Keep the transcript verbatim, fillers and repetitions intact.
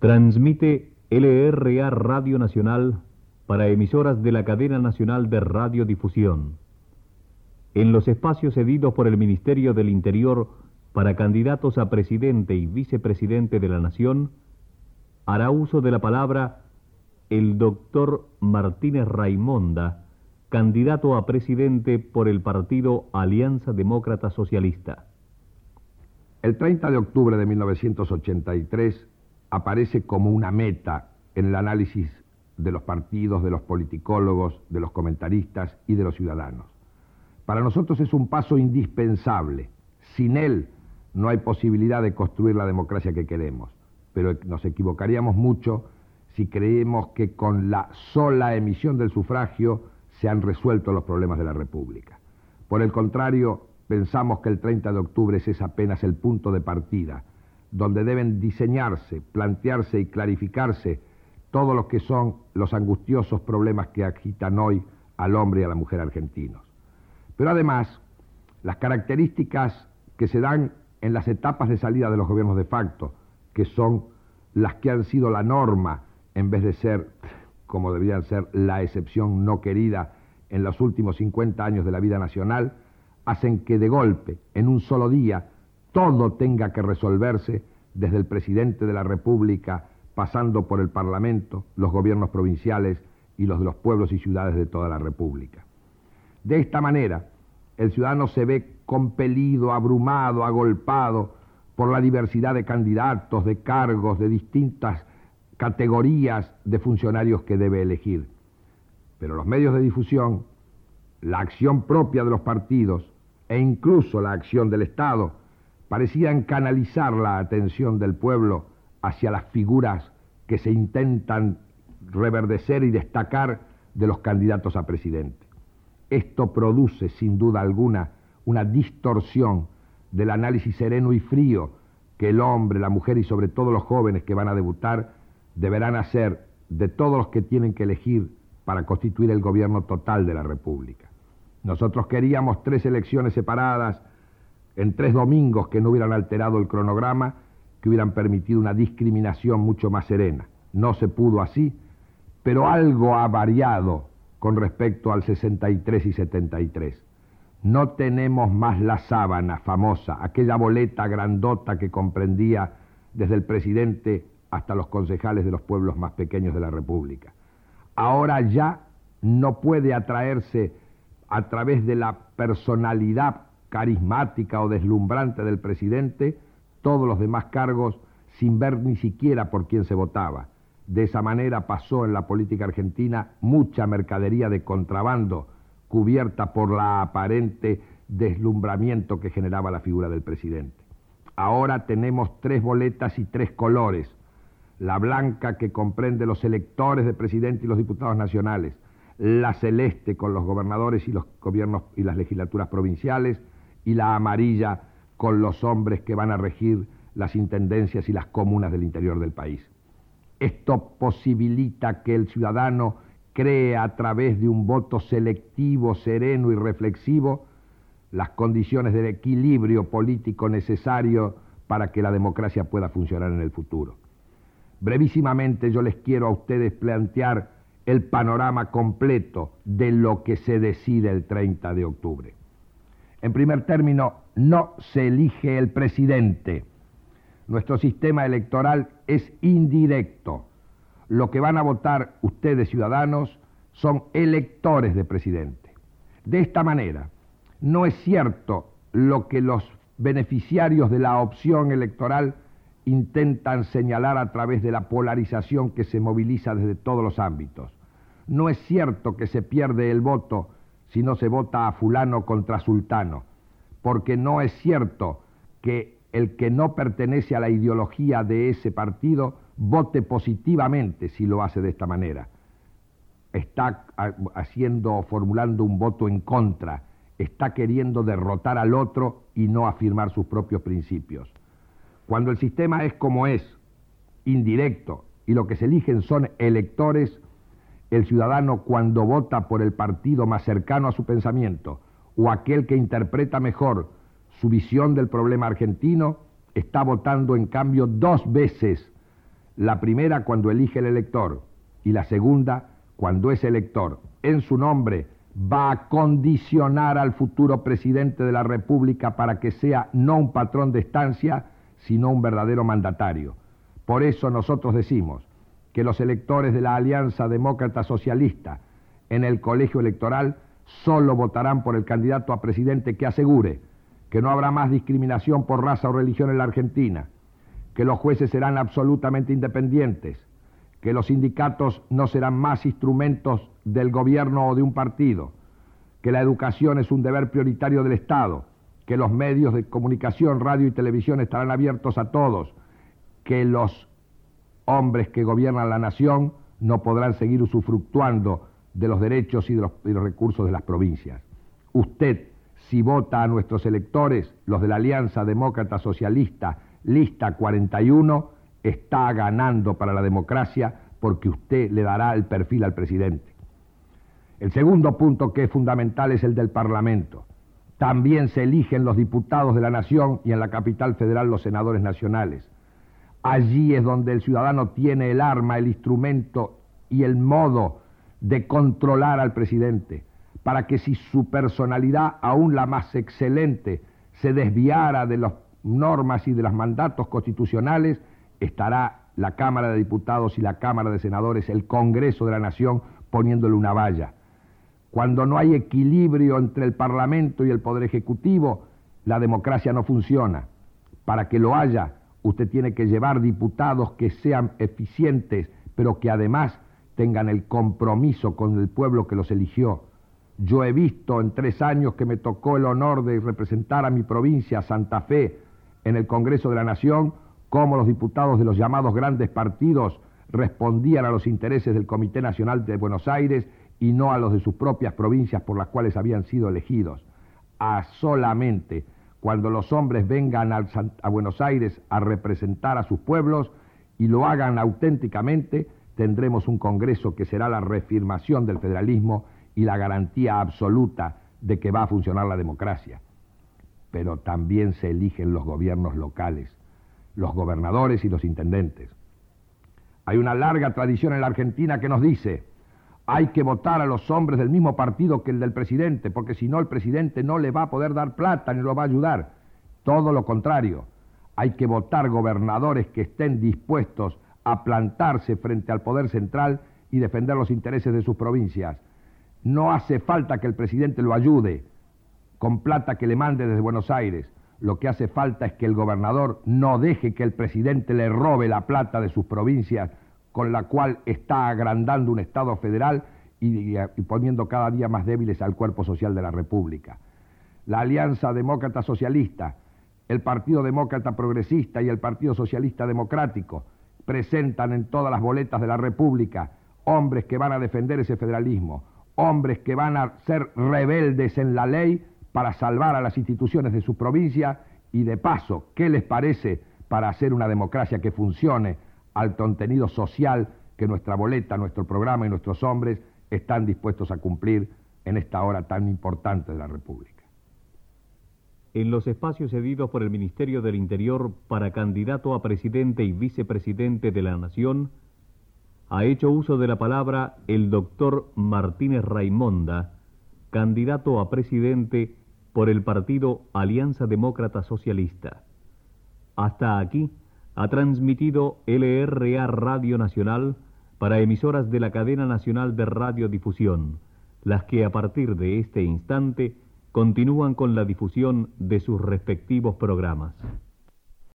Transmite L R A Radio Nacional para emisoras de la Cadena Nacional de Radiodifusión. En los espacios cedidos por el Ministerio del Interior para candidatos a presidente y vicepresidente de la Nación, hará uso de la palabra el doctor Martínez Raimonda, candidato a presidente por el partido Alianza Demócrata Socialista. El treinta de octubre de mil novecientos ochenta y tres aparece como una meta en el análisis de los partidos, de los politicólogos, de los comentaristas y de los ciudadanos. Para nosotros es un paso indispensable. Sin él no hay posibilidad de construir la democracia que queremos, pero nos equivocaríamos mucho si creemos que con la sola emisión del sufragio se han resuelto los problemas de la República. Por el contrario, pensamos que el treinta de octubre es apenas el punto de partida, donde deben diseñarse, plantearse y clarificarse todos los que son los angustiosos problemas que agitan hoy al hombre y a la mujer argentinos. Pero además, las características que se dan en las etapas de salida de los gobiernos de facto, que son las que han sido la norma en vez de ser, como deberían ser, la excepción no querida en los últimos cincuenta años de la vida nacional, hacen que de golpe, en un solo día, todo tenga que resolverse desde el presidente de la República, pasando por el Parlamento, los gobiernos provinciales y los de los pueblos y ciudades de toda la República. De esta manera, el ciudadano se ve compelido, abrumado, agolpado por la diversidad de candidatos, de cargos, de distintas categorías de funcionarios que debe elegir. Pero los medios de difusión, la acción propia de los partidos e incluso la acción del Estado parecían canalizar la atención del pueblo hacia las figuras que se intentan reverdecer y destacar de los candidatos a presidente. Esto produce, sin duda alguna, una distorsión del análisis sereno y frío que el hombre, la mujer y sobre todo los jóvenes que van a debutar deberán hacer de todos los que tienen que elegir para constituir el gobierno total de la República. Nosotros queríamos tres elecciones separadas en tres domingos que no hubieran alterado el cronograma, que hubieran permitido una discriminación mucho más serena. No se pudo así, pero algo ha variado con respecto al sesenta y tres y setenta y tres. No tenemos más la sábana famosa, aquella boleta grandota que comprendía desde el presidente hasta los concejales de los pueblos más pequeños de la República. Ahora ya no puede atraerse a través de la personalidad carismática o deslumbrante del presidente todos los demás cargos sin ver ni siquiera por quién se votaba. De esa manera pasó en la política argentina mucha mercadería de contrabando cubierta por la aparente deslumbramiento que generaba la figura del presidente. Ahora tenemos tres boletas y tres colores. La blanca, que comprende los electores de presidente y los diputados nacionales, la celeste con los gobernadores y los gobiernos y las legislaturas provinciales, y la amarilla con los hombres que van a regir las intendencias y las comunas del interior del país. Esto posibilita que el ciudadano cree a través de un voto selectivo, sereno y reflexivo las condiciones del equilibrio político necesario para que la democracia pueda funcionar en el futuro. Brevísimamente yo les quiero a ustedes plantear el panorama completo de lo que se decide el treinta de octubre. En primer término, no se elige el presidente. Nuestro sistema electoral es indirecto. Lo que van a votar ustedes, ciudadanos, son electores de presidente. De esta manera, no es cierto lo que los beneficiarios de la opción electoral intentan señalar a través de la polarización que se moviliza desde todos los ámbitos. No es cierto que se pierde el voto si no se vota a fulano contra sultano, porque no es cierto que el que no pertenece a la ideología de ese partido vote positivamente si lo hace de esta manera. Está haciendo, formulando un voto en contra, está queriendo derrotar al otro y no afirmar sus propios principios. Cuando el sistema es como es, indirecto, y lo que se eligen son electores, el ciudadano, cuando vota por el partido más cercano a su pensamiento o aquel que interpreta mejor su visión del problema argentino, está votando en cambio dos veces La primera cuando elige el elector y la segunda cuando ese elector, en su nombre, va a condicionar al futuro presidente de la República para que sea no un patrón de estancia, sino un verdadero mandatario. Por eso nosotros decimos que los electores de la Alianza Demócrata Socialista en el colegio electoral solo votarán por el candidato a presidente que asegure que no habrá más discriminación por raza o religión en la Argentina, que los jueces serán absolutamente independientes, que los sindicatos no serán más instrumentos del gobierno o de un partido, que la educación es un deber prioritario del Estado, que los medios de comunicación, radio y televisión estarán abiertos a todos, que los hombres que gobiernan la nación no podrán seguir usufructuando de los derechos y de los, y los recursos de las provincias. Usted, si vota a nuestros electores, los de la Alianza Demócrata Socialista, lista cuarenta y uno, está ganando para la democracia porque usted le dará el perfil al presidente. El segundo punto que es fundamental es el del Parlamento. También se eligen los diputados de la Nación y en la capital federal los senadores nacionales. Allí es donde el ciudadano tiene el arma, el instrumento y el modo de controlar al presidente, para que si su personalidad, aún la más excelente, se desviara de las normas y de los mandatos constitucionales, estará la Cámara de Diputados y la Cámara de Senadores, el Congreso de la Nación, poniéndole una valla. Cuando no hay equilibrio entre el Parlamento y el Poder Ejecutivo, la democracia no funciona. Para que lo haya, usted tiene que llevar diputados que sean eficientes, pero que además tengan el compromiso con el pueblo que los eligió. Yo he visto en tres años que me tocó el honor de representar a mi provincia, Santa Fe, en el Congreso de la Nación, cómo los diputados de los llamados grandes partidos respondían a los intereses del Comité Nacional de Buenos Aires y no a los de sus propias provincias por las cuales habían sido elegidos. A solamente cuando los hombres vengan a, a Buenos Aires a representar a sus pueblos y lo hagan auténticamente, tendremos un Congreso que será la reafirmación del federalismo y la garantía absoluta de que va a funcionar la democracia. Pero también se eligen los gobiernos locales, los gobernadores y los intendentes. Hay una larga tradición en la Argentina que nos dice: hay que votar a los hombres del mismo partido que el del presidente, porque si no el presidente no le va a poder dar plata ni lo va a ayudar. Todo lo contrario, hay que votar gobernadores que estén dispuestos a plantarse frente al poder central y defender los intereses de sus provincias. No hace falta que el presidente lo ayude con plata que le mande desde Buenos Aires. Lo que hace falta es que el gobernador no deje que el presidente le robe la plata de sus provincias, con la cual está agrandando un Estado federal y, y poniendo cada día más débiles al cuerpo social de la República. La Alianza Demócrata Socialista, el Partido Demócrata Progresista y el Partido Socialista Democrático presentan en todas las boletas de la República hombres que van a defender ese federalismo, hombres que van a ser rebeldes en la ley para salvar a las instituciones de su provincia y de paso, ¿qué les parece para hacer una democracia que funcione al contenido social que nuestra boleta, nuestro programa y nuestros hombres están dispuestos a cumplir en esta hora tan importante de la República? En los espacios cedidos por el Ministerio del Interior para candidato a presidente y vicepresidente de la Nación, ha hecho uso de la palabra el doctor Martínez Raimonda, candidato a presidente por el partido Alianza Demócrata Socialista. Hasta aquí ha transmitido L R A Radio Nacional para emisoras de la Cadena Nacional de Radiodifusión, las que a partir de este instante continúan con la difusión de sus respectivos programas.